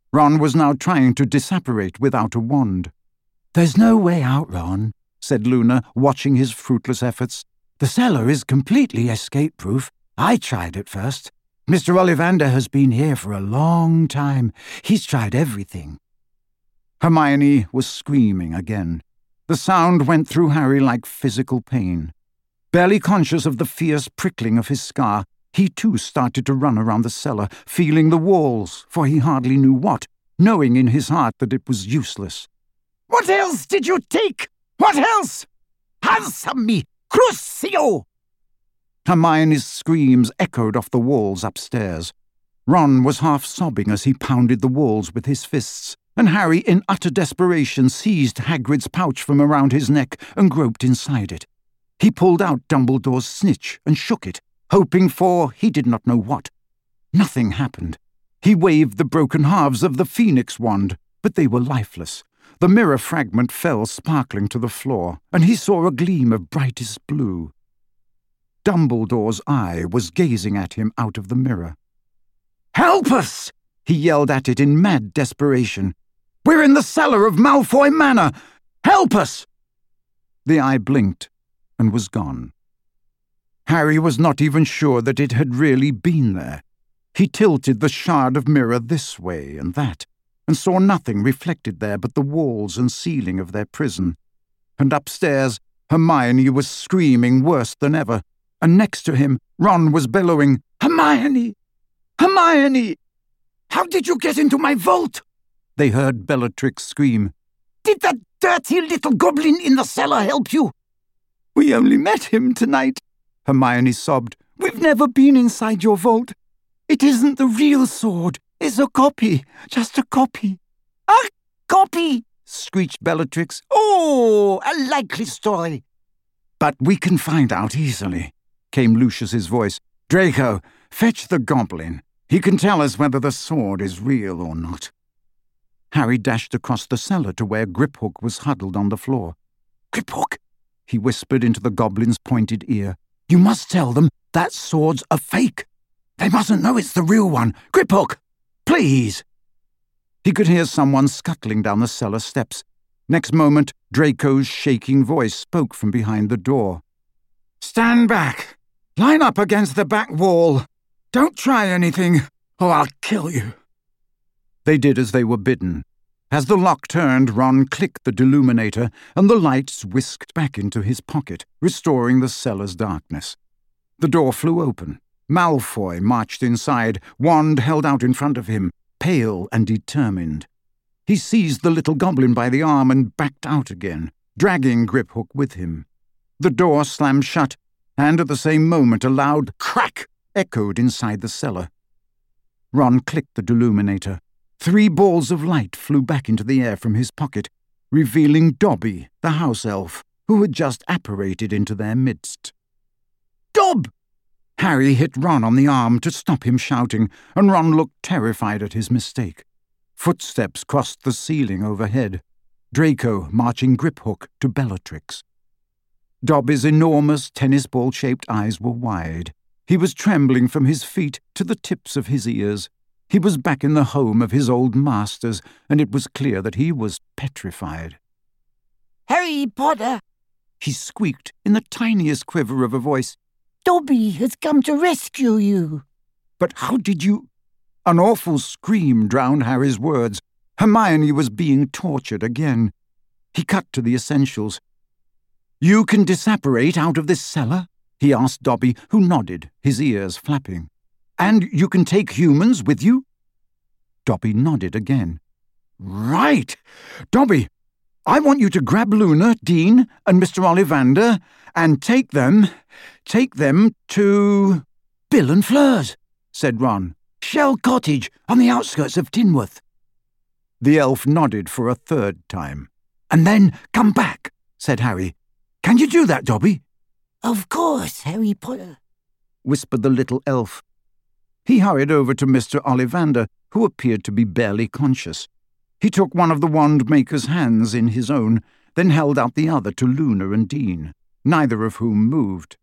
Ron was now trying to disapparate without a wand. "There's no way out, Ron," said Luna, watching his fruitless efforts. "The cellar is completely escape-proof. I tried it first. Mr. Ollivander has been here for a long time. He's tried everything." Hermione was screaming again. The sound went through Harry like physical pain. Barely conscious of the fierce prickling of his scar, he too started to run around the cellar, feeling the walls, for he hardly knew what, knowing in his heart that it was useless. "What else did you take? What else? Answer me, Crucio!" Hermione's screams echoed off the walls upstairs. Ron was half sobbing as he pounded the walls with his fists, and Harry, in utter desperation, seized Hagrid's pouch from around his neck and groped inside it. He pulled out Dumbledore's snitch and shook it, hoping for he did not know what. Nothing happened. He waved the broken halves of the Phoenix wand, but they were lifeless. The mirror fragment fell sparkling to the floor, and he saw a gleam of brightest blue. Dumbledore's eye was gazing at him out of the mirror. "Help us!" he yelled at it in mad desperation. "We're in the cellar of Malfoy Manor! Help us!" The eye blinked and was gone. Harry was not even sure that it had really been there. He tilted the shard of mirror this way and that, and saw nothing reflected there but the walls and ceiling of their prison. And upstairs, Hermione was screaming worse than ever, and next to him, Ron was bellowing, "Hermione! Hermione! How did you get into my vault?" They heard Bellatrix scream. "Did that dirty little goblin in the cellar help you?" "We only met him tonight," Hermione sobbed. "We've never been inside your vault. It isn't the real sword. It's a copy, just a copy." "A copy?" screeched Bellatrix. "Oh, a likely story." "But we can find out easily," came Lucius's voice. "Draco, fetch the goblin. He can tell us whether the sword is real or not." Harry dashed across the cellar to where Griphook was huddled on the floor. "Griphook," he whispered into the goblin's pointed ear, "you must tell them that sword's a fake. They mustn't know it's the real one. Griphook, please." He could hear someone scuttling down the cellar steps. Next moment, Draco's shaking voice spoke from behind the door. "Stand back. Line up against the back wall. Don't try anything, or I'll kill you." They did as they were bidden. As the lock turned, Ron clicked the deluminator, and the lights whisked back into his pocket, restoring the cellar's darkness. The door flew open. Malfoy marched inside, wand held out in front of him, pale and determined. He seized the little goblin by the arm and backed out again, dragging Griphook with him. The door slammed shut, and at the same moment a loud crack echoed inside the cellar. Ron clicked the deluminator. 3 balls of light flew back into the air from his pocket, revealing Dobby, the house elf, who had just apparated into their midst. "Dob!" Harry hit Ron on the arm to stop him shouting, and Ron looked terrified at his mistake. Footsteps crossed the ceiling overhead, Draco marching Griphook to Bellatrix. Dobby's enormous tennis-ball-shaped eyes were wide. He was trembling from his feet to the tips of his ears. He was back in the home of his old masters, and it was clear that he was petrified. "Harry Potter," he squeaked in the tiniest quiver of a voice. "Dobby has come to rescue you." "But how did you—" An awful scream drowned Harry's words. Hermione was being tortured again. He cut to the essentials. "You can disapparate out of this cellar?" he asked Dobby, who nodded, his ears flapping. "And you can take humans with you?" Dobby nodded again. "Right! Dobby, I want you to grab Luna, Dean, and Mr. Ollivander and take them to Bill and Fleur's," said Ron. "Shell Cottage on the outskirts of Tinworth." The elf nodded for a 3rd time. "And then come back," said Harry. "Can you do that, Dobby?" "Of course, Harry Potter," whispered the little elf. He hurried over to Mr. Ollivander, who appeared to be barely conscious. He took one of the wand-maker's hands in his own, then held out the other to Luna and Dean, neither of whom moved.